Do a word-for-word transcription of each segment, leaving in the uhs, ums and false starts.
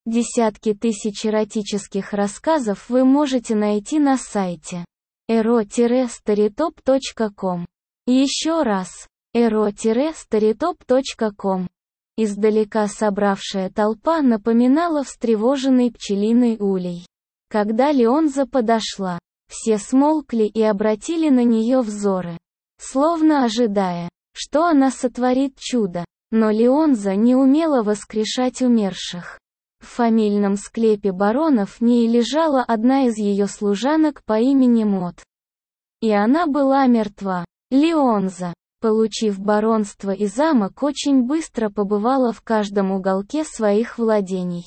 Десятки тысяч эротических рассказов вы можете найти на сайте эро старитоп точка ком. Еще раз, эро старитоп точка ком. Издалека собравшая толпа напоминала встревоженный пчелиный улей. Когда Леонза подошла, все смолкли и обратили на нее взоры, словно ожидая, что она сотворит чудо. Но Леонза не умела воскрешать умерших. В фамильном склепе баронов в ней лежала одна из ее служанок по имени Мот. И она была мертва. Леонза, получив баронство и замок, очень быстро побывала в каждом уголке своих владений.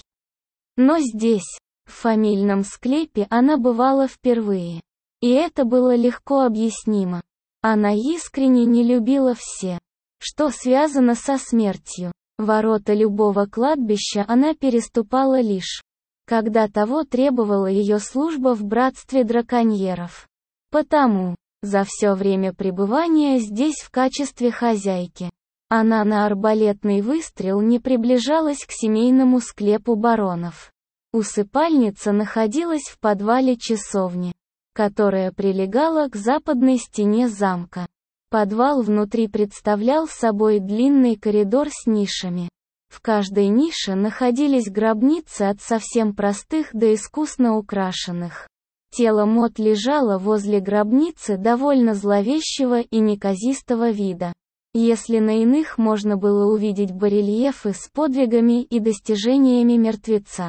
Но здесь, в фамильном склепе, она бывала впервые. И это было легко объяснимо. Она искренне не любила все, что связано со смертью. Ворота любого кладбища она переступала лишь, когда того требовала ее служба в братстве драконьеров. Потому, за все время пребывания здесь в качестве хозяйки, она на арбалетный выстрел не приближалась к семейному склепу баронов. Усыпальница находилась в подвале часовни, которая прилегала к западной стене замка. Подвал внутри представлял собой длинный коридор с нишами. В каждой нише находились гробницы от совсем простых до искусно украшенных. Тело Мот лежало возле гробницы довольно зловещего и неказистого вида. Если на иных можно было увидеть барельефы с подвигами и достижениями мертвеца,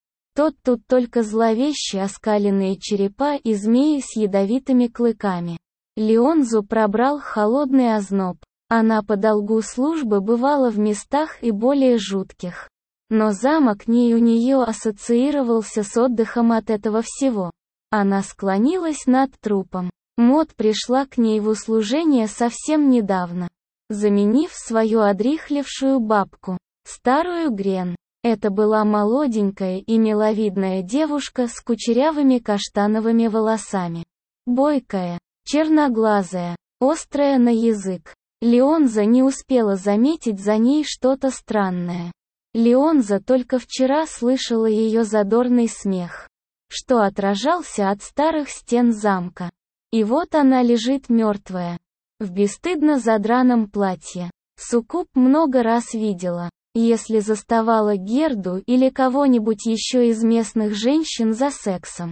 то тут только зловещие оскаленные черепа и змеи с ядовитыми клыками. Леонзу пробрал холодный озноб. Она по долгу службы бывала в местах и более жутких. Но замок не у нее ассоциировался с отдыхом от этого всего. Она склонилась над трупом. Мот пришла к ней в услужение совсем недавно, заменив свою одряхлевшую бабку, старую Грен. Это была молоденькая и миловидная девушка с кучерявыми каштановыми волосами. Бойкая, черноглазая, острая на язык. Леонза не успела заметить за ней что-то странное. Леонза только вчера слышала ее задорный смех, что отражался от старых стен замка. И вот она лежит мертвая, в бесстыдно задраном платье. Суккуб много раз видела, если заставала Герду или кого-нибудь еще из местных женщин за сексом,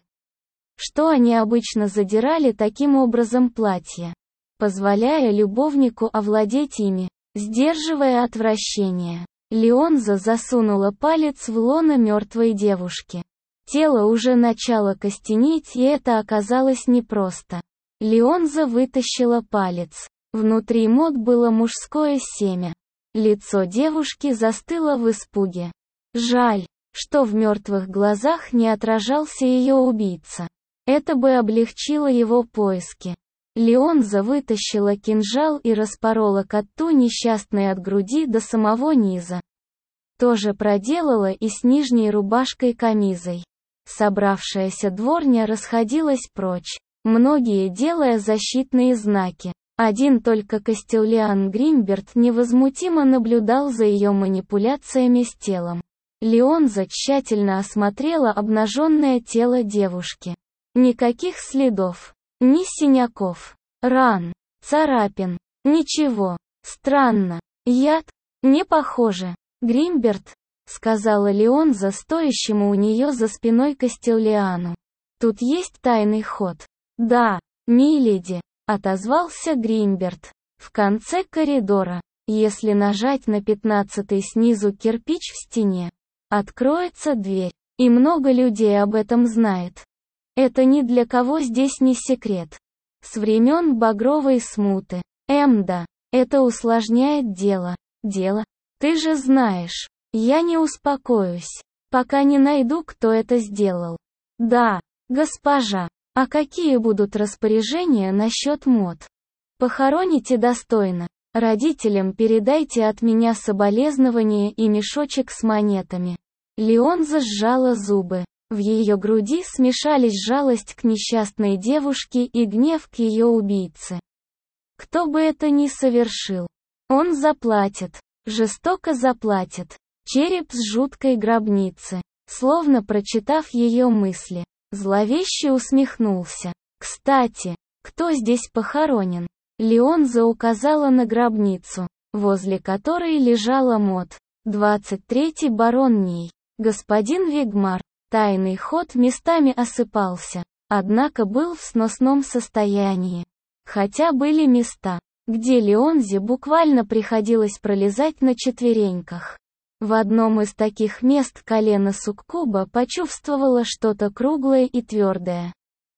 что они обычно задирали таким образом платье, позволяя любовнику овладеть ими, сдерживая отвращение. Леонза засунула палец в лоно мертвой девушки. Тело уже начало костенеть, и это оказалось непросто. Леонза вытащила палец. Внутри Мот было мужское семя. Лицо девушки застыло в испуге. Жаль, что в мертвых глазах не отражался ее убийца. Это бы облегчило его поиски. Леонза вытащила кинжал и распорола коту несчастной от груди до самого низа. Тоже проделала и с нижней рубашкой-камизой. Собравшаяся дворня расходилась прочь, многие делая защитные знаки. Один только Кастелиан Гримберт невозмутимо наблюдал за ее манипуляциями с телом. Леонза тщательно осмотрела обнаженное тело девушки. Никаких следов, ни синяков, ран, царапин, ничего. Странно. Яд? Не похоже. Гримберт, сказала Леонза стоящему у нее за спиной Кастелиану. Тут есть тайный ход. Да, миледи, отозвался Гримберт. В конце коридора, если нажать на пятнадцатый снизу кирпич в стене, откроется дверь, и много людей об этом знает. Это ни для кого здесь не секрет. С времен Багровой смуты. Эмда, это усложняет дело. Дело? Ты же знаешь, я не успокоюсь, пока не найду, кто это сделал. Да, госпожа. А какие будут распоряжения насчет Мот? Похороните достойно. Родителям передайте от меня соболезнования и мешочек с монетами. Леонза сжала зубы. В ее груди смешались жалость к несчастной девушке и гнев к ее убийце. Кто бы это ни совершил, он заплатит, жестоко заплатит. Череп с жуткой гробницы. словно прочитав ее мысли. Зловеще усмехнулся. «Кстати, кто здесь похоронен?» Леонза указала на гробницу, возле которой лежала Мод. двадцать третий барон Ней. Господин Вигмар. Тайный ход местами осыпался, однако был в сносном состоянии. Хотя были места, где Леонзе буквально приходилось пролезать на четвереньках. В одном из таких мест колено суккуба почувствовало что-то круглое и твердое.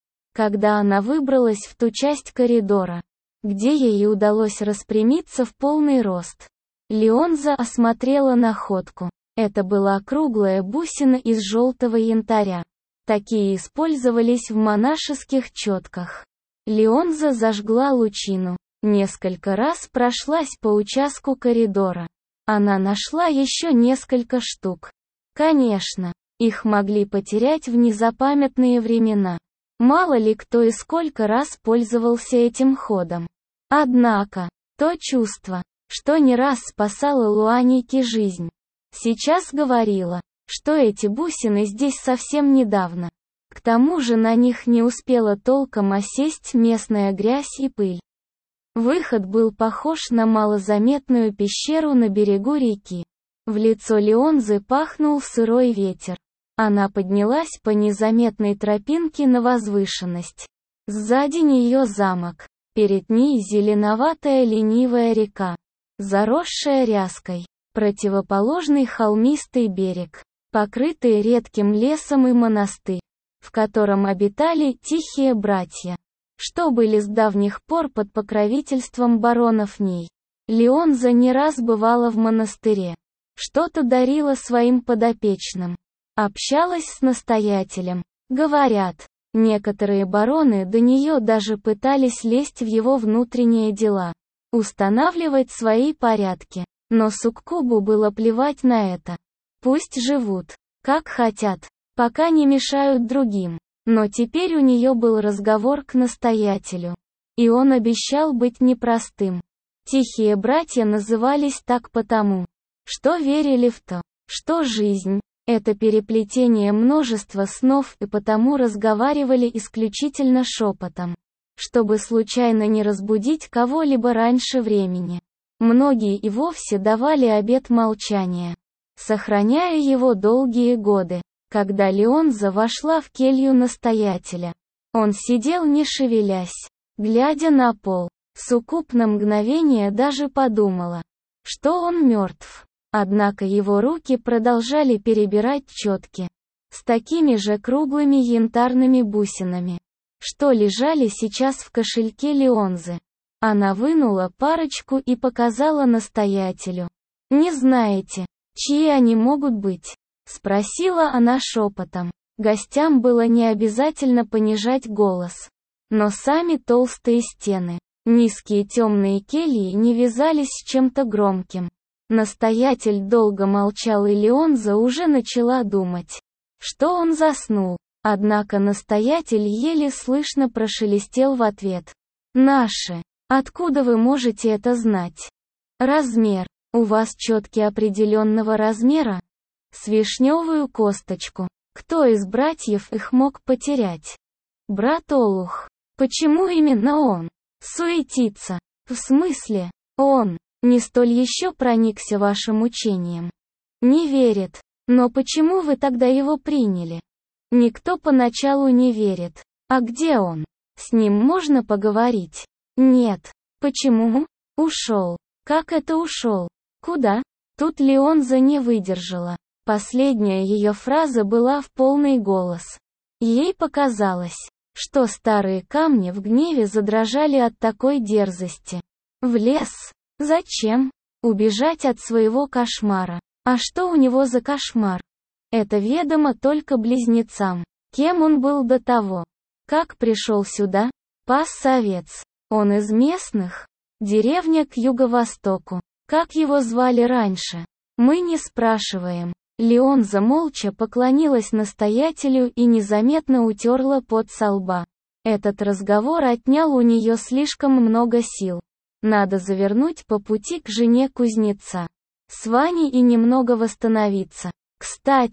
Когда она выбралась в ту часть коридора, где ей удалось распрямиться в полный рост, Леонза осмотрела находку. Это была круглая бусина из желтого янтаря. Такие использовались в монашеских четках. Леонза зажгла лучину. Несколько раз прошлась по участку коридора. Она нашла еще несколько штук. Конечно, их могли потерять в незапамятные времена. Мало ли кто и сколько раз пользовался этим ходом. Однако, то чувство, что не раз спасало Луанике жизнь, сейчас говорила, что эти бусины здесь совсем недавно. К тому же на них не успела толком осесть местная грязь и пыль. Выход был похож на малозаметную пещеру на берегу реки. В лицо Леонзы пахнул сырой ветер. Она поднялась по незаметной тропинке на возвышенность. Сзади нее замок. Перед ней зеленоватая ленивая река, заросшая ряской. Противоположный холмистый берег, покрытый редким лесом, и монастырь, в котором обитали тихие братья, что были с давних пор под покровительством баронов Ней. Леонза не раз бывала в монастыре, что-то дарила своим подопечным, общалась с настоятелем. Говорят, некоторые бароны до нее даже пытались лезть в его внутренние дела, устанавливать свои порядки, но суккубу было плевать на это. Пусть живут, как хотят, пока не мешают другим. Но теперь у нее был разговор к настоятелю, и он обещал быть непростым. Тихие братья назывались так потому, что верили в то, что жизнь — это переплетение множества снов, и потому разговаривали исключительно шепотом, чтобы случайно не разбудить кого-либо раньше времени. Многие и вовсе давали обет молчания, сохраняя его долгие годы. Когда Леонза вошла в келью настоятеля, он сидел не шевелясь, глядя на пол. Суккуб на мгновение даже подумала, что он мертв. Однако его руки продолжали перебирать четки, с такими же круглыми янтарными бусинами, что лежали сейчас в кошельке Леонзы. Она вынула парочку и показала настоятелю. «Не знаете, чьи они могут быть?» — спросила она шепотом. Гостям было не обязательно понижать голос. Но сами толстые стены, низкие темные кельи не вязались с чем-то громким. Настоятель долго молчал, и Леонза уже начала думать, что он заснул. Однако настоятель еле слышно прошелестел в ответ. «Наши. Откуда вы можете это знать? Размер. У вас четки определенного размера? С вишневую косточку. Кто из братьев их мог потерять? Брат Олух. Почему именно он? Суетится. В смысле, он не столь еще проникся вашим учением. Не верит. Но почему вы тогда его приняли? Никто поначалу не верит. А где он? С ним можно поговорить? Нет. Почему? Ушел. Как это ушел? Куда? Тут Леонза не выдержала. Последняя ее фраза была в полный голос. Ей показалось, что старые камни в гневе задрожали от такой дерзости. В лес? Зачем? Убежать от своего кошмара. А что у него за кошмар? Это ведомо только близнецам. Кем он был до того? Как пришел сюда? Пас овец. Он из местных? Деревня к юго-востоку. Как его звали раньше? Мы не спрашиваем. Леонза молча поклонилась настоятелю и незаметно утерла пот со лба. Этот разговор отнял у нее слишком много сил. Надо завернуть по пути к жене кузнеца, с Ваней, и немного восстановиться. Кстати,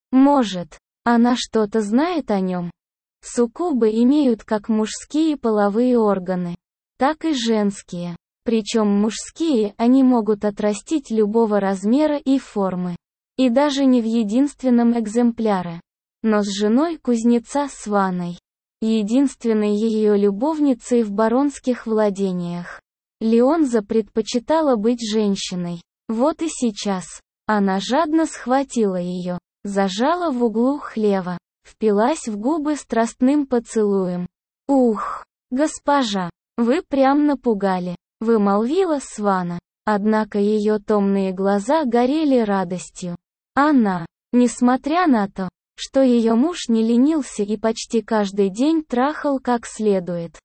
Может, она что-то знает о нем? Суккубы имеют как мужские половые органы, так и женские. Причем мужские они могут отрастить любого размера и формы. И даже не в единственном экземпляре. Но с женой кузнеца Сваной, единственной ее любовницей в баронских владениях, Леонза предпочитала быть женщиной. Вот и сейчас. Она жадно схватила ее, зажала в углу хлева, впилась в губы страстным поцелуем. «Ух, госпожа, вы прям напугали», — вымолвила Свана. Однако ее томные глаза горели радостью. Она, несмотря на то, что ее муж не ленился и почти каждый день трахал как следует,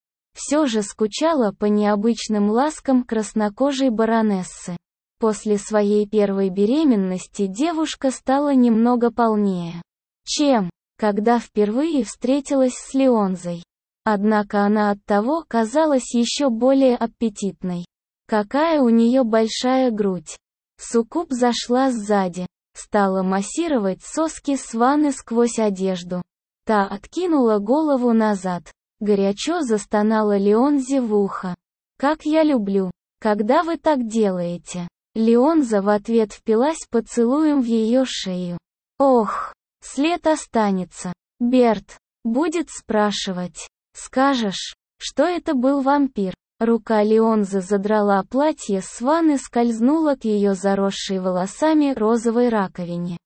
все же скучала по необычным ласкам краснокожей баронессы. После своей первой беременности девушка стала немного полнее, чем когда впервые встретилась с Леонзой. Однако она оттого казалась еще более аппетитной. Какая у нее большая грудь. Суккуб зашла сзади, стала массировать соски Сваны сквозь одежду. Та откинула голову назад, горячо застонала Леонзе в ухо. «Как я люблю, когда вы так делаете». Леонза в ответ впилась поцелуем в ее шею. «Ох, след останется. Берт будет спрашивать. Скажешь, что это был вампир». Рука Леонзы задрала платье Сваны, скользнула к ее заросшей волосами розовой раковине.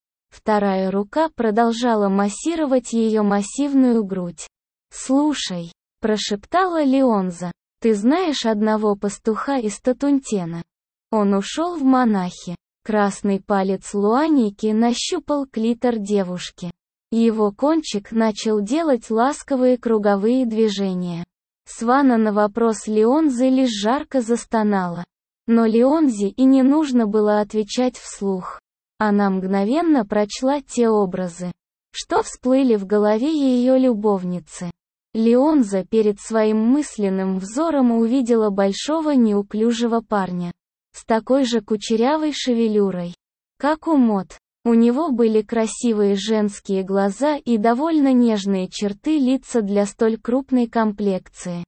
Вторая рука продолжала массировать ее массивную грудь. «Слушай», — прошептала Леонза, — «ты знаешь одного пастуха из Татунтена? Он ушел в монахи». Красный палец Луаники нащупал клитор девушки. Его кончик начал делать ласковые круговые движения. Свана на вопрос Леонзы лишь жарко застонала. Но Леонзе и не нужно было отвечать вслух. Она мгновенно прочла те образы, что всплыли в голове ее любовницы. Леонза перед своим мысленным взором увидела большого неуклюжего парня, с такой же кучерявой шевелюрой, как у Мот. У него были красивые женские глаза и довольно нежные черты лица для столь крупной комплекции.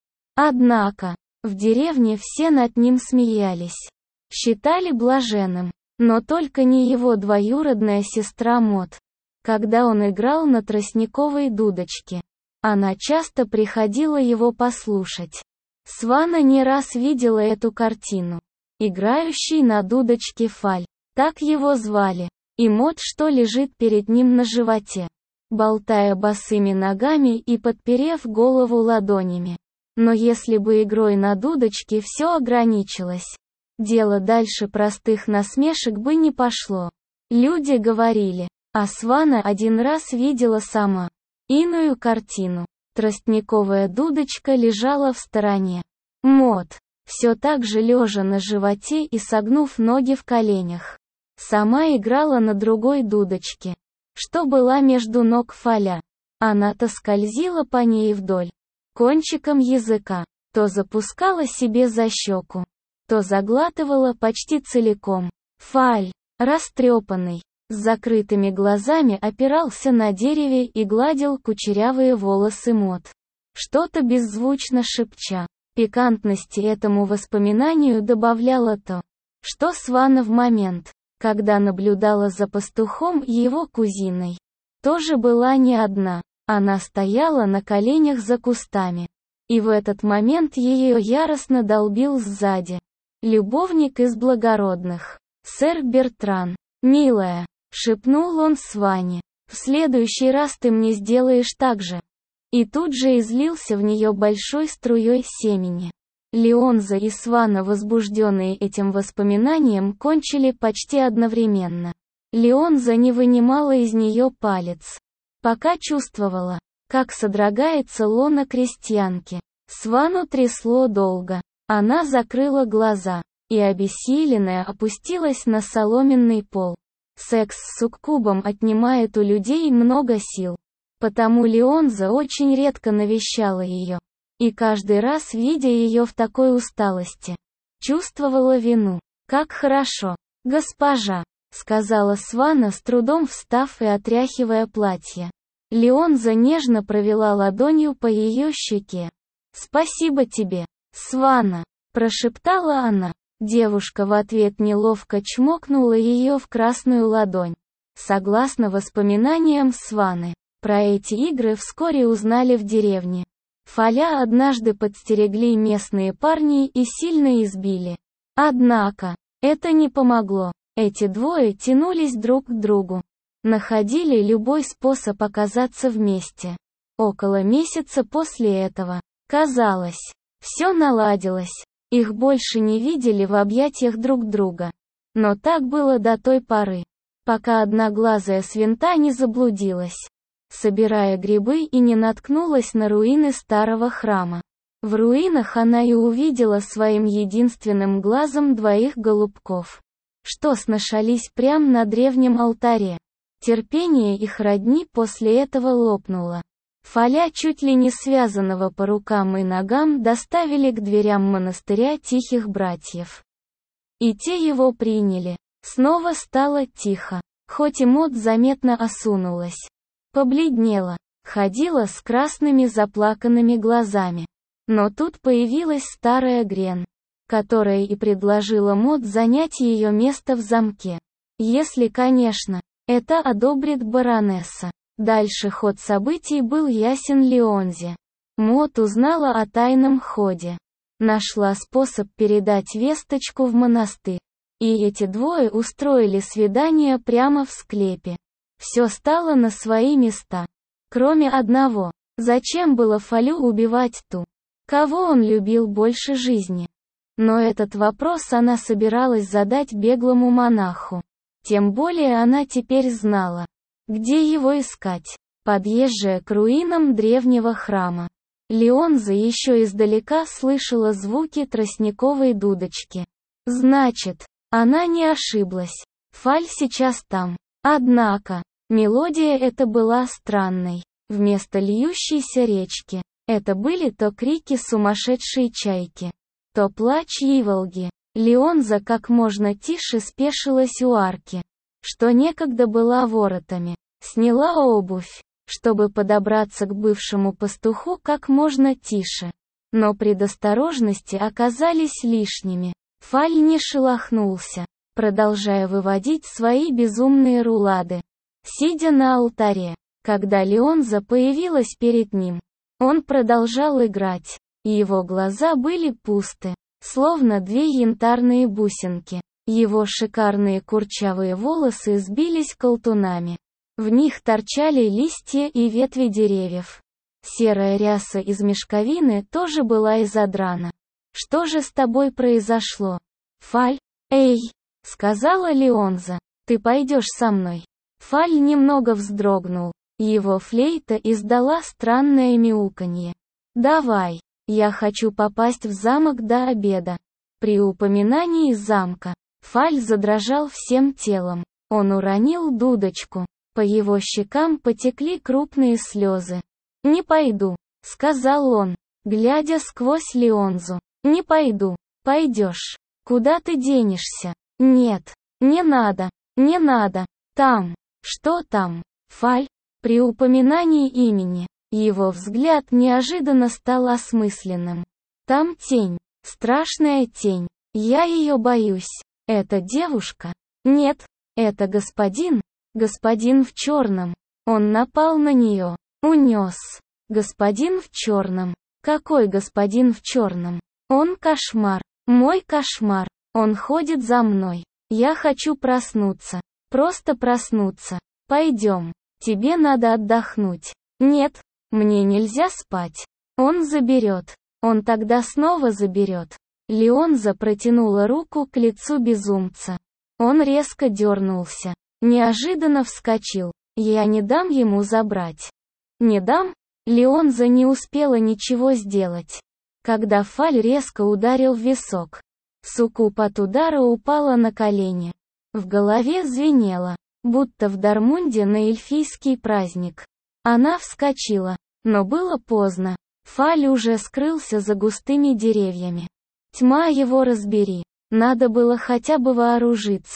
Однако, в деревне все над ним смеялись. Считали блаженным, но только не его двоюродная сестра Мот. Когда он играл на тростниковой дудочке, она часто приходила его послушать. Свана не раз видела эту картину. Играющий на дудочке Фаль, так его звали, и Мот, что лежит перед ним на животе, болтая босыми ногами и подперев голову ладонями. Но если бы игрой на дудочке все ограничилось, дело дальше простых насмешек бы не пошло. Люди говорили, а Свана один раз видела сама иную картину. Тростниковая дудочка лежала в стороне. Мот, все так же лежа на животе и согнув ноги в коленях, сама играла на другой дудочке, что была между ног Фаля. Она-то скользила по ней вдоль, кончиком языка, то запускала себе за щеку, то заглатывала почти целиком. Фаль, растрепанный, с закрытыми глазами опирался на дереве и гладил кучерявые волосы Мот, что-то беззвучно шепча. Пикантности этому воспоминанию добавляло то, что Свана в момент, когда наблюдала за пастухом и его кузиной, тоже была не одна. Она стояла на коленях за кустами. И в этот момент ее яростно долбил сзади любовник из благородных, сэр Бертран. «Милая», — шепнул он Сване, — «в следующий раз ты мне сделаешь так же». И тут же излился в нее большой струей семени. Леонза и Свана, возбужденные этим воспоминанием, кончили почти одновременно. Леонза не вынимала из нее палец, пока чувствовала, как содрогается лона крестьянки. Свану трясло долго. Она закрыла глаза, и обессиленная опустилась на соломенный пол. Секс с суккубом отнимает у людей много сил. Потому Леонза очень редко навещала ее. И каждый раз, видя ее в такой усталости, чувствовала вину. «Как хорошо, госпожа!» сказала Свана, с трудом встав и отряхивая платье. Леонза нежно провела ладонью по ее щеке. «Спасибо тебе, Свана», — прошептала она. Девушка в ответ неловко чмокнула ее в красную ладонь. Согласно воспоминаниям Сваны, про эти игры вскоре узнали в деревне. Фаля однажды подстерегли местные парни и сильно избили. Однако, это не помогло. Эти двое тянулись друг к другу. Находили любой способ оказаться вместе. Около месяца после этого, казалось, все наладилось. Их больше не видели в объятиях друг друга. Но так было до той поры, пока одноглазая свинта не заблудилась, собирая грибы, и не наткнулась на руины старого храма. В руинах она и увидела своим единственным глазом двоих голубков, что сношались прямо на древнем алтаре. Терпение их родни после этого лопнуло. Фаля, чуть ли не связанного по рукам и ногам, доставили к дверям монастыря Тихих Братьев. И те его приняли. Снова стало тихо, хоть и Мод заметно осунулась. Побледнела, ходила с красными заплаканными глазами. Но тут появилась старая Грен, которая и предложила Мод занять ее место в замке. Если, конечно, это одобрит баронесса. Дальше ход событий был ясен Леонзе. Мод узнала о тайном ходе. Нашла способ передать весточку в монастырь. И эти двое устроили свидание прямо в склепе. Все стало на свои места. Кроме одного. Зачем было Фалю убивать ту, кого он любил больше жизни? Но этот вопрос она собиралась задать беглому монаху. Тем более она теперь знала, где его искать. Подъезжая к руинам древнего храма, Леонза еще издалека слышала звуки тростниковой дудочки. Значит, она не ошиблась. Фаль сейчас там. Однако, мелодия эта была странной. Вместо льющейся речки, это были то крики сумасшедшей чайки, то плач иволги. Леонза как можно тише спешилась у арки, что некогда была воротами, сняла обувь, чтобы подобраться к бывшему пастуху как можно тише. Но предосторожности оказались лишними. Фаль не шелохнулся, продолжая выводить свои безумные рулады. Сидя на алтаре, когда Леонза появилась перед ним, он продолжал играть, и его глаза были пусты, словно две янтарные бусинки. Его шикарные курчавые волосы сбились колтунами. В них торчали листья и ветви деревьев. Серая ряса из мешковины тоже была изодрана. «Что же с тобой произошло, Фаль?» «Эй!» — сказала Леонза. «Ты пойдешь со мной?» Фаль немного вздрогнул. Его флейта издала странное мяуканье. «Давай, я хочу попасть в замок до обеда». При упоминании замка, Фаль задрожал всем телом. Он уронил дудочку. По его щекам потекли крупные слезы. «Не пойду», — сказал он, глядя сквозь Леонзу. «Не пойду». «Пойдешь. Куда ты денешься?» «Нет, не надо, не надо. Там». «Что там?» Фаль. При упоминании имени, его взгляд неожиданно стал осмысленным. «Там тень. Страшная тень. Я ее боюсь. Это девушка? Нет, это господин. Господин в черном. Он напал на нее. Унес. Господин в черном. Какой господин в черном? Он кошмар. Мой кошмар. Он ходит за мной. Я хочу проснуться. Просто проснуться. Пойдем. Тебе надо отдохнуть». «Нет, мне нельзя спать. Он заберет. Он тогда снова заберет». Леонза протянула руку к лицу безумца. Он резко дернулся. Неожиданно вскочил. «Я не дам ему забрать». «Не дам?» Леонза не успела ничего сделать, когда Фаль резко ударил в висок. Суккуб от удара упала на колени. В голове звенело, будто в Дармунде на эльфийский праздник. Она вскочила, но было поздно. Фаль уже скрылся за густыми деревьями. Тьма его разбери. Надо было хотя бы вооружиться.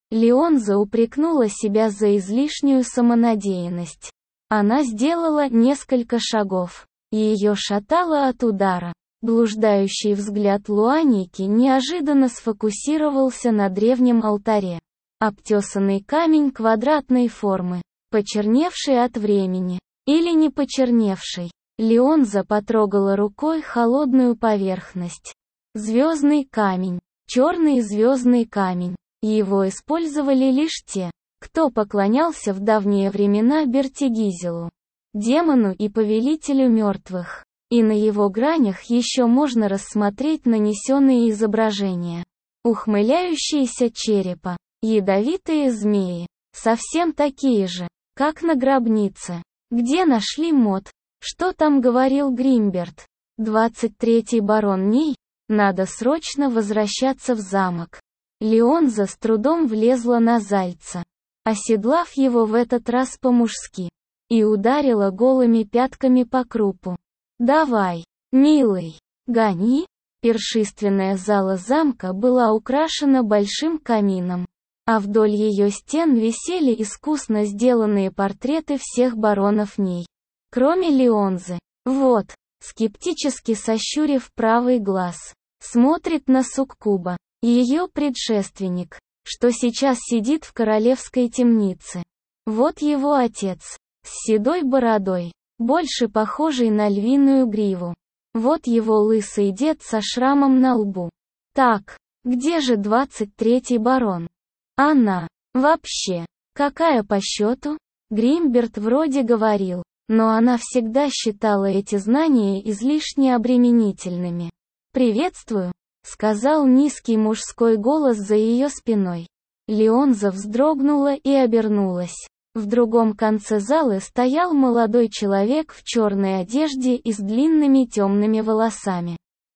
Леонза упрекнула себя за излишнюю самонадеянность. Она сделала несколько шагов. Ее шатало от удара. Блуждающий взгляд Луаники неожиданно сфокусировался на древнем алтаре. Обтесанный камень квадратной формы, почерневший от времени. Или не почерневший. Леонза потрогала рукой холодную поверхность. Звездный камень. Черный звездный камень. Его использовали лишь те, кто поклонялся в давние времена Бертигизелу, демону и повелителю мертвых. И на его гранях еще можно рассмотреть нанесенные изображения. Ухмыляющиеся черепа, ядовитые змеи, совсем такие же, как на гробнице. Где нашли мод? Что там говорил Гримберт? двадцать третий барон Ней? Надо срочно возвращаться в замок. Леонза с трудом влезла на Зальца, оседлав его в этот раз по-мужски, и ударила голыми пятками по крупу. «Давай, милый, гони!» Пиршественная зала замка была украшена большим камином, а вдоль ее стен висели искусно сделанные портреты всех баронов Ней, кроме Леонзы. Вот, скептически сощурив правый глаз, смотрит на суккуба, ее предшественник, что сейчас сидит в королевской темнице. Вот его отец, с седой бородой, больше похожий на львиную гриву. Вот его лысый дед со шрамом на лбу. Так, где же двадцать третий барон? Она. Вообще. Какая по счету? Гримберт вроде говорил, но она всегда считала эти знания излишне обременительными. «Приветствую», — сказал низкий мужской голос за ее спиной. Леонза вздрогнула и обернулась. В другом конце залы стоял молодой человек в черной одежде и с длинными темными волосами.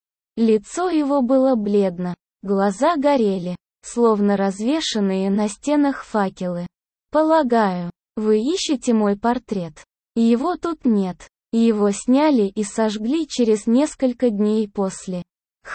Лицо его было бледно, глаза горели, словно развешанные на стенах факелы. «Полагаю, вы ищете мой портрет? Его тут нет. Его сняли и сожгли через несколько дней после.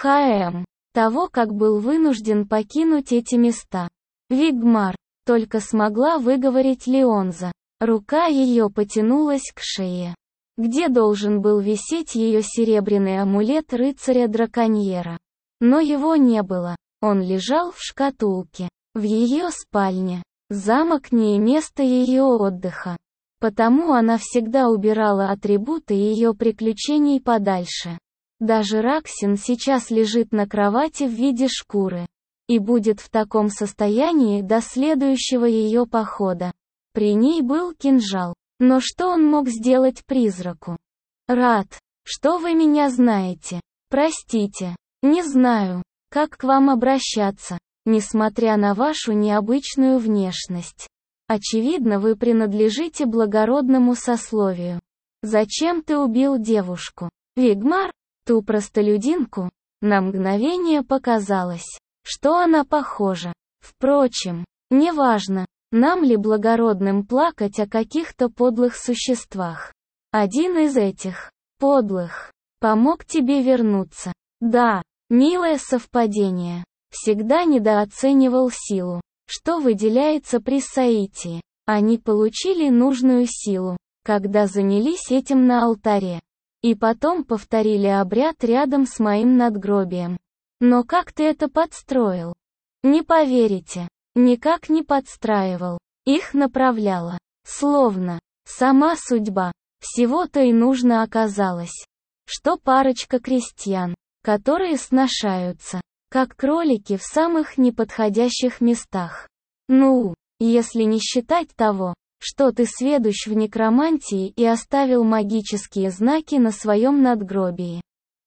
ХМ. Того, как был вынужден покинуть эти места. Вигмар», только смогла выговорить Леонза. Рука ее потянулась к шее, где должен был висеть ее серебряный амулет рыцаря-драконьера. Но его не было. Он лежал в шкатулке, в ее спальне. Замок не место ее отдыха. Потому она всегда убирала атрибуты ее приключений подальше. Даже Раксин сейчас лежит на кровати в виде шкуры. И будет в таком состоянии до следующего ее похода. При ней был кинжал. Но что он мог сделать призраку? «Рад, что вы меня знаете. Простите, не знаю, как к вам обращаться, несмотря на вашу необычную внешность. Очевидно, вы принадлежите благородному сословию. Зачем ты убил девушку? Вигмар? Ту простолюдинку?» На мгновение показалось, что она похожа. Впрочем, неважно, нам ли благородным плакать о каких-то подлых существах. Один из этих, подлых, помог тебе вернуться. Да, милое совпадение. Всегда недооценивал силу, что выделяется при соитии. Они получили нужную силу, когда занялись этим на алтаре. И потом повторили обряд рядом с моим надгробием. Но как ты это подстроил? Не поверите, никак не подстраивал. Их направляла. Словно, сама судьба. Всего-то и нужно оказалось. Что парочка крестьян, которые сношаются, как кролики в самых неподходящих местах. Ну, если не считать того, что ты сведущ в некромантии и оставил магические знаки на своем надгробии.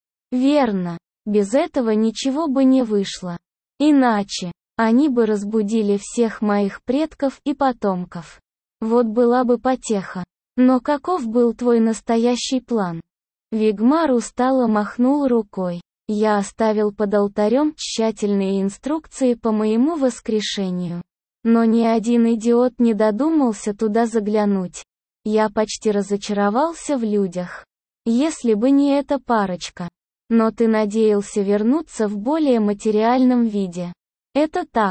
Верно. Без этого ничего бы не вышло. Иначе, они бы разбудили всех моих предков и потомков. Вот была бы потеха. Но каков был твой настоящий план? Вигмар устало махнул рукой. Я оставил под алтарем тщательные инструкции по моему воскрешению. Но ни один идиот не додумался туда заглянуть. Я почти разочаровался в людях. Если бы не эта парочка. Но ты надеялся вернуться в более материальном виде. Это так.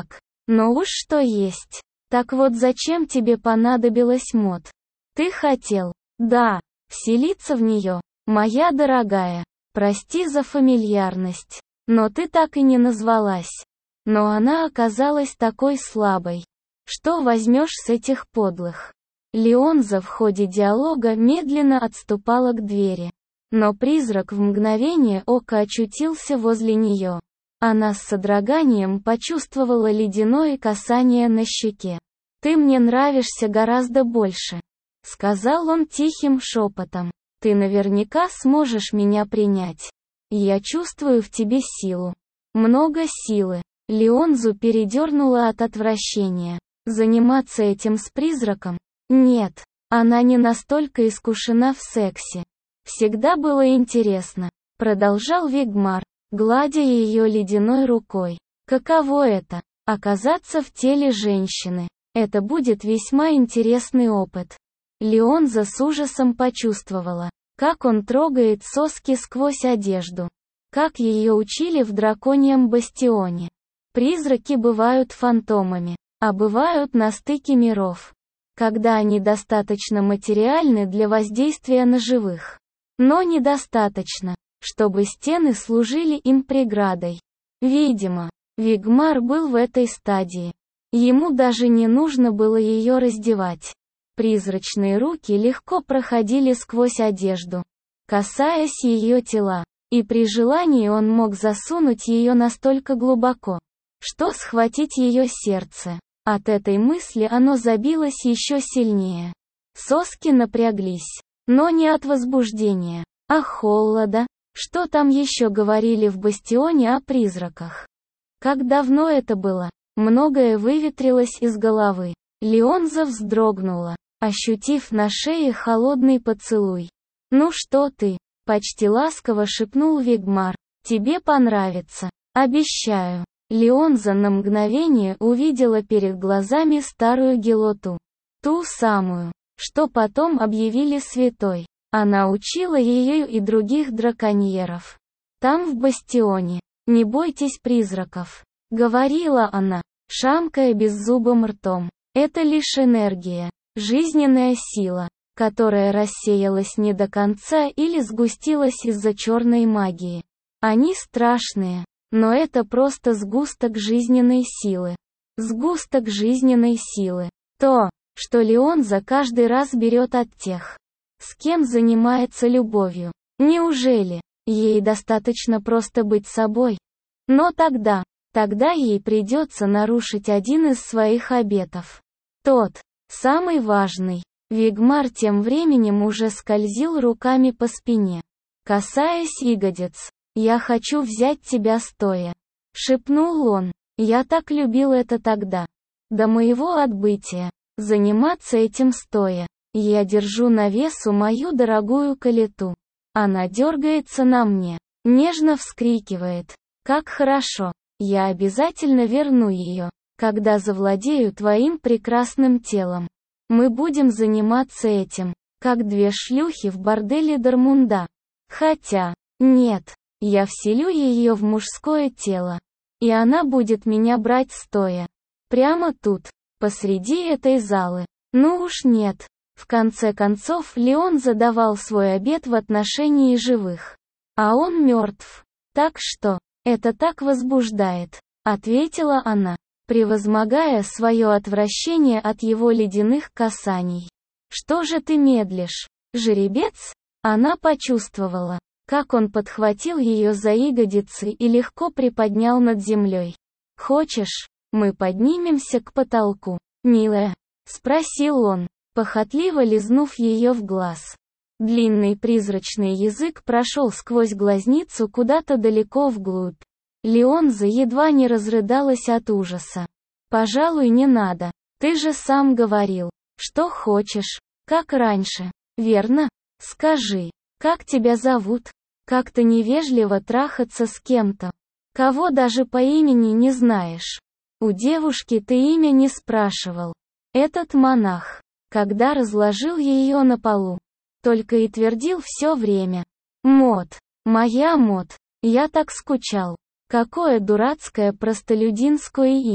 Но уж что есть. Так вот зачем тебе понадобилась мод? Ты хотел, да, вселиться в нее, моя дорогая. Прости за фамильярность, но ты так и не назвалась. Но она оказалась такой слабой. Что возьмешь с этих подлых? Леонза в ходе диалога медленно отступала к двери. Но призрак в мгновение ока очутился возле нее. Она с содроганием почувствовала ледяное касание на щеке. «Ты мне нравишься гораздо больше», — сказал он тихим шепотом. «Ты наверняка сможешь меня принять. Я чувствую в тебе силу. Много силы». Леонзу передернула от отвращения. Заниматься этим с призраком? Нет, она не настолько искушена в сексе. Всегда было интересно, продолжал Вигмар, гладя ее ледяной рукой. Каково это? Оказаться в теле женщины. Это будет весьма интересный опыт. Леонза с ужасом почувствовала, как он трогает соски сквозь одежду. Как ее учили в драконьем бастионе. Призраки бывают фантомами, а бывают на стыке миров. Когда они достаточно материальны для воздействия на живых. Но недостаточно, чтобы стены служили им преградой. Видимо, Вигмар был в этой стадии. Ему даже не нужно было ее раздевать. Призрачные руки легко проходили сквозь одежду, касаясь ее тела, и при желании он мог засунуть ее настолько глубоко, что схватить ее сердце. От этой мысли оно забилось еще сильнее. Соски напряглись, но не от возбуждения, а холода. Что там еще говорили в бастионе о призраках? Как давно это было? Многое выветрилось из головы. Леонза вздрогнула, ощутив на шее холодный поцелуй. «Ну что ты?» — почти ласково шепнул Вигмар. «Тебе понравится. Обещаю». Леонза на мгновение увидела перед глазами старую Гелоту. Ту самую, что потом объявили святой. Она учила ее и других драконьеров. «Там в бастионе. Не бойтесь призраков», — говорила она, шамкая беззубым ртом. «Это лишь энергия, жизненная сила, которая рассеялась не до конца или сгустилась из-за черной магии. Они страшные. Но это просто сгусток жизненной силы. Сгусток жизненной силы. То, что Леонза каждый раз берет от тех, с кем занимается любовью. Неужели ей достаточно просто быть собой? Но тогда, тогда ей придется нарушить один из своих обетов. Тот, самый важный. Вигмар тем временем уже скользил руками по спине, касаясь ягодиц. «Я хочу взять тебя стоя», — шепнул он. «Я так любил это тогда. До моего отбытия. Заниматься этим стоя. Я держу на весу мою дорогую Калиту. Она дергается на мне, нежно вскрикивает. Как хорошо. Я обязательно верну ее, когда завладею твоим прекрасным телом. Мы будем заниматься этим, как две шлюхи в борделе Дармунда. Хотя, нет. Я вселю ее в мужское тело. И она будет меня брать стоя. Прямо тут, посреди этой залы. Ну уж нет. В конце концов Леон задавал свой обет в отношении живых. А он мертв. Так что, это так возбуждает, ответила она, превозмогая свое отвращение от его ледяных касаний. Что же ты медлишь, жеребец? Она почувствовала, как он подхватил ее за ягодицы и легко приподнял над землей. «Хочешь, мы поднимемся к потолку, милая?» — спросил он, похотливо лизнув ее в глаз. Длинный призрачный язык прошел сквозь глазницу куда-то далеко вглубь. Леонза едва не разрыдалась от ужаса. «Пожалуй, не надо. Ты же сам говорил, что хочешь, как раньше, верно? Скажи, как тебя зовут?» Как-то невежливо трахаться с кем-то, кого даже по имени не знаешь. У девушки ты имя не спрашивал. Этот монах, когда разложил ее на полу, только и твердил все время. «Мод, моя Мод, я так скучал». Какое дурацкое простолюдинское имя.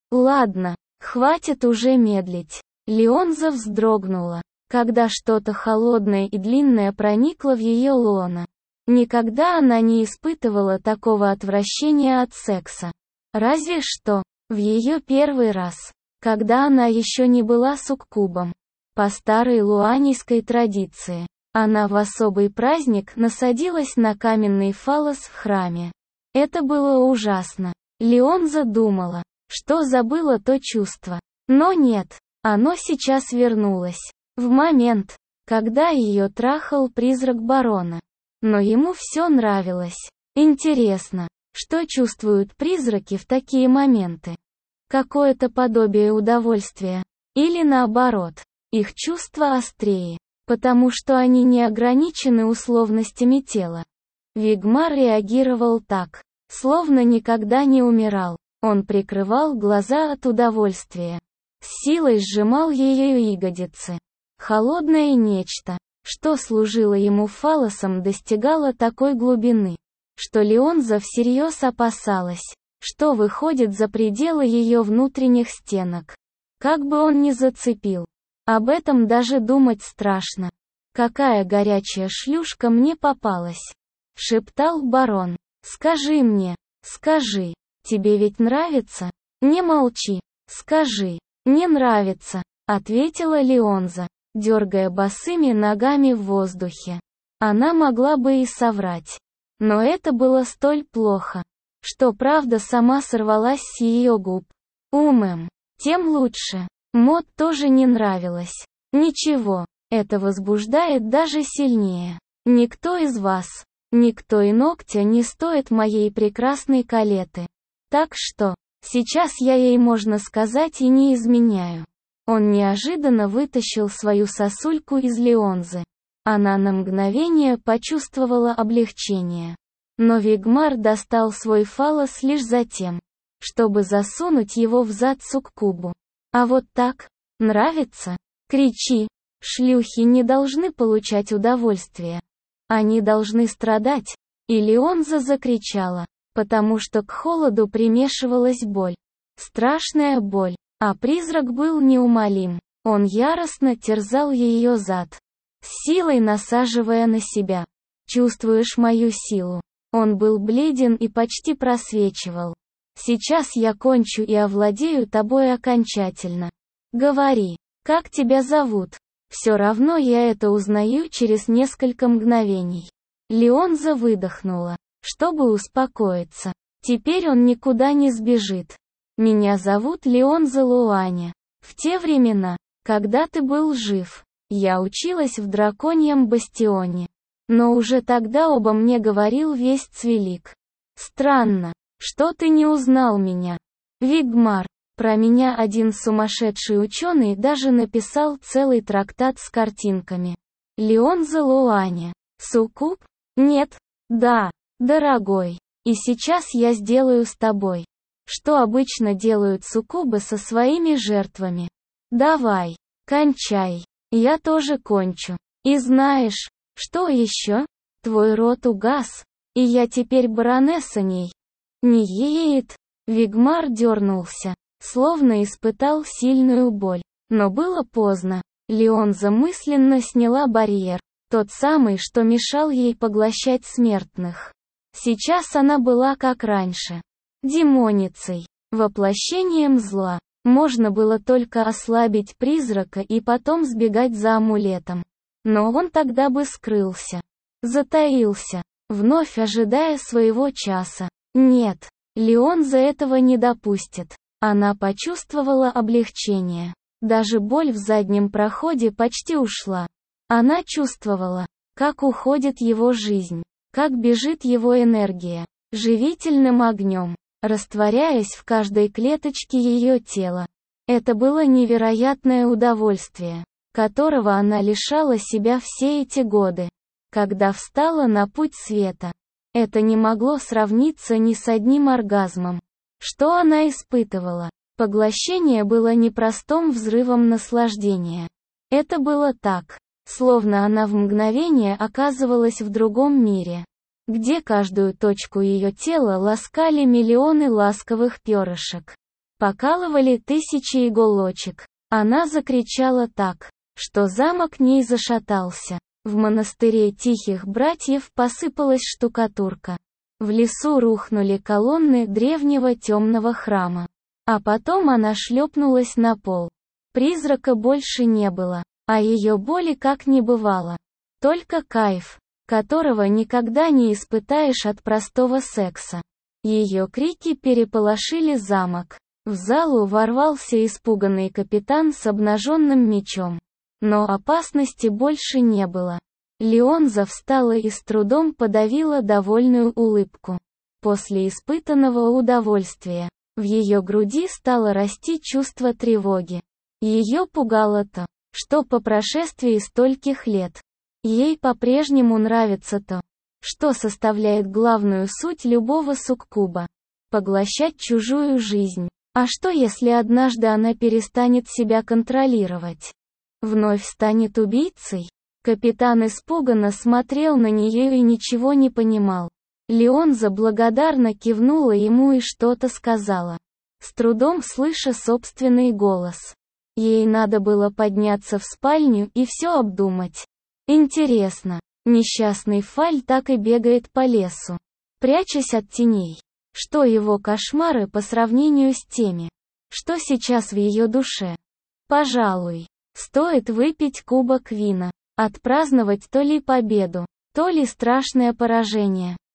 Ладно, хватит уже медлить. Леонза вздрогнула, когда что-то холодное и длинное проникло в ее лоно. Никогда она не испытывала такого отвращения от секса. Разве что в ее первый раз, когда она еще не была суккубом. По старой луанийской традиции, она в особый праздник насадилась на каменный фаллос в храме. Это было ужасно. Леонза думала, что забыла то чувство. Но нет, оно сейчас вернулось. В момент, когда ее трахал призрак барона. Но ему все нравилось. Интересно, что чувствуют призраки в такие моменты? Какое-то подобие удовольствия. Или наоборот, их чувства острее, потому что они не ограничены условностями тела. Вигмар реагировал так, словно никогда не умирал. Он прикрывал глаза от удовольствия. С силой сжимал ее ягодицы. Холодное нечто, что служило ему фаллосом, достигало такой глубины, что Леонза всерьез опасалась, что выходит за пределы ее внутренних стенок. Как бы он ни зацепил. Об этом даже думать страшно. «Какая горячая шлюшка мне попалась!» — шептал барон. «Скажи мне, скажи, тебе ведь нравится? Не молчи, скажи, не нравится», — ответила Леонза, дергая босыми ногами в воздухе. Она могла бы и соврать. Но это было столь плохо, что правда сама сорвалась с ее губ. Умом, тем лучше. Мод тоже не нравилось. Ничего, это возбуждает даже сильнее. Никто из вас, никто и ногтя не стоит моей прекрасной Калеты. Так что, сейчас я ей, можно сказать, и не изменяю. Он неожиданно вытащил свою сосульку из Леонзы. Она на мгновение почувствовала облегчение. Но Вигмар достал свой фаллос лишь затем, чтобы засунуть его в зад суккубу. А вот так? Нравится? Кричи. Шлюхи не должны получать удовольствие. Они должны страдать. И Леонза закричала, потому что к холоду примешивалась боль. Страшная боль. А призрак был неумолим. Он яростно терзал ее зад, с силой насаживая на себя. «Чувствуешь мою силу?» Он был бледен и почти просвечивал. «Сейчас я кончу и овладею тобой окончательно. Говори, как тебя зовут?» Все равно я это узнаю через несколько мгновений. Леонза выдохнула, чтобы успокоиться. Теперь он никуда не сбежит. «Меня зовут Леонза Луаня. В те времена, когда ты был жив, я училась в драконьем бастионе. Но уже тогда обо мне говорил весь Цвелик. Странно, что ты не узнал меня. Вигмар, про меня один сумасшедший ученый даже написал целый трактат с картинками. Леонза Луаня. Суккуб? Нет. Да, дорогой. И сейчас я сделаю с тобой, что обычно делают суккубы со своими жертвами. Давай, кончай. Я тоже кончу. И знаешь, что еще? Твой рот угас, и я теперь баронесса ней. Не еет. Вигмар дернулся, словно испытал сильную боль. Но было поздно. Леонза мысленно сняла барьер, тот самый, что мешал ей поглощать смертных. Сейчас она была как раньше. Демоницей, воплощением зла. Можно было только ослабить призрака и потом сбегать за амулетом. Но он тогда бы скрылся. Затаился, вновь ожидая своего часа. Нет, Леонза этого не допустит. Она почувствовала облегчение. Даже боль в заднем проходе почти ушла. Она чувствовала, как уходит его жизнь, как бежит его энергия, живительным огнем, растворяясь в каждой клеточке ее тела. Это было невероятное удовольствие, которого она лишала себя все эти годы, когда встала на путь света. Это не могло сравниться ни с одним оргазмом. Что она испытывала? Поглощение было не простым взрывом наслаждения. Это было так, словно она в мгновение оказывалась в другом мире, где каждую точку ее тела ласкали миллионы ласковых перышек. покалывали тысячи иголочек. Она закричала так, что замок ней зашатался. В монастыре Тихих Братьев посыпалась штукатурка. В лесу рухнули колонны древнего темного храма. А потом она шлепнулась на пол. Призрака больше не было, а ее боли как не бывало. Только кайф, которого никогда не испытаешь от простого секса. Ее крики переполошили замок. В залу ворвался испуганный капитан с обнаженным мечом. Но опасности больше не было. Леонза встала и с трудом подавила довольную улыбку. После испытанного удовольствия, в ее груди стало расти чувство тревоги. Ее пугало то, что по прошествии стольких лет, ей по-прежнему нравится то, что составляет главную суть любого суккуба – поглощать чужую жизнь. А что если однажды она перестанет себя контролировать? Вновь станет убийцей? Капитан испуганно смотрел на нее и ничего не понимал. Леонза благодарно кивнула ему и что-то сказала, с трудом слыша собственный голос. Ей надо было подняться в спальню и все обдумать. Интересно, несчастный Фаль так и бегает по лесу, прячась от теней. Что его кошмары по сравнению с теми, что сейчас в ее душе? Пожалуй, стоит выпить кубок вина, отпраздновать то ли победу, то ли страшное поражение.